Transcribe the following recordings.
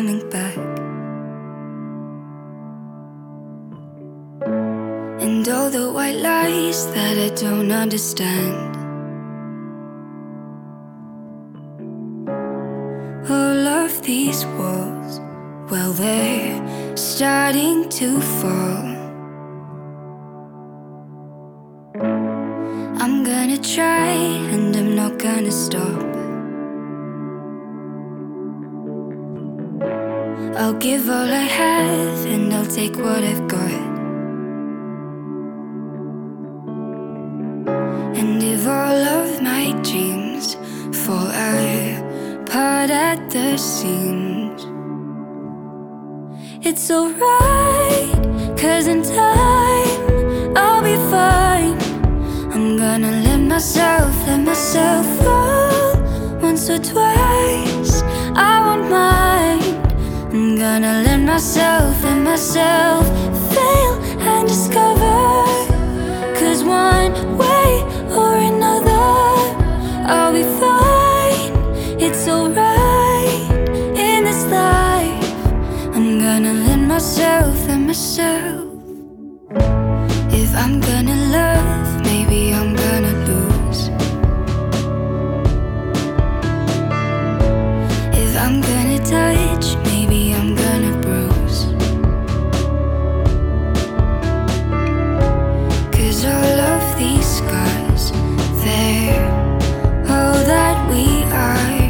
coming back. And all the white lies that I don't understand. All of these walls, well, they're starting to fall. I'm gonna try and I'm not gonna stop. I'll give all I have and I'll take what I've got. And if all of my dreams fall apart at the seams, it's alright, 'cause in time I'll be fine. I'm gonna let myself fall once or twice. I won't mind. I'm gonna let myself fail and discover. 'Cause one way or another I'll be fine. It's alright in this life. I'm gonna let myself If I'm gonna love, maybe I'm gonna lose. If I'm gonna touch, maybe I'm gonna bruise. 'Cause all of these scars, they're all that we are.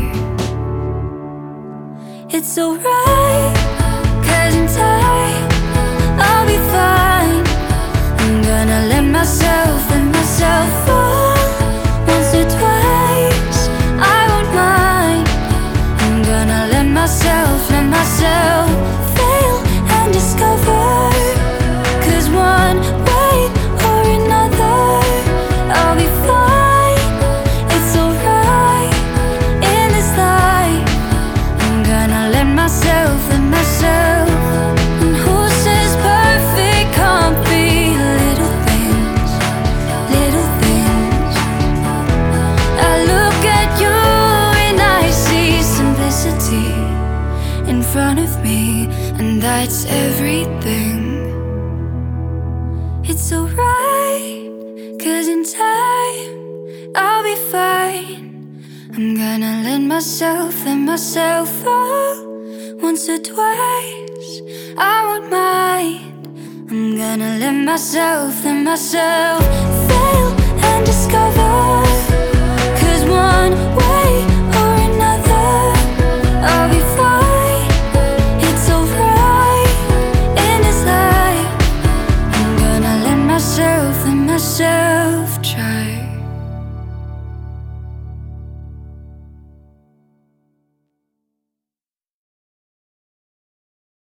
It's alright, 'cause in time I'll be fine. I'm gonna let myself fall once or twice. I won't mind. I'm gonna let myself fail and discover. 'Cause one way or another I'll be fine. It's alright in this life. I'm gonna let myself And who says perfect can't be? Little things I look at you and I see simplicity in front of me, and that's everything. It's alright, 'cause in time I'll be fine. I'm gonna let myself fall once or twice. I won't mind. I'm gonna let myself fail and discover.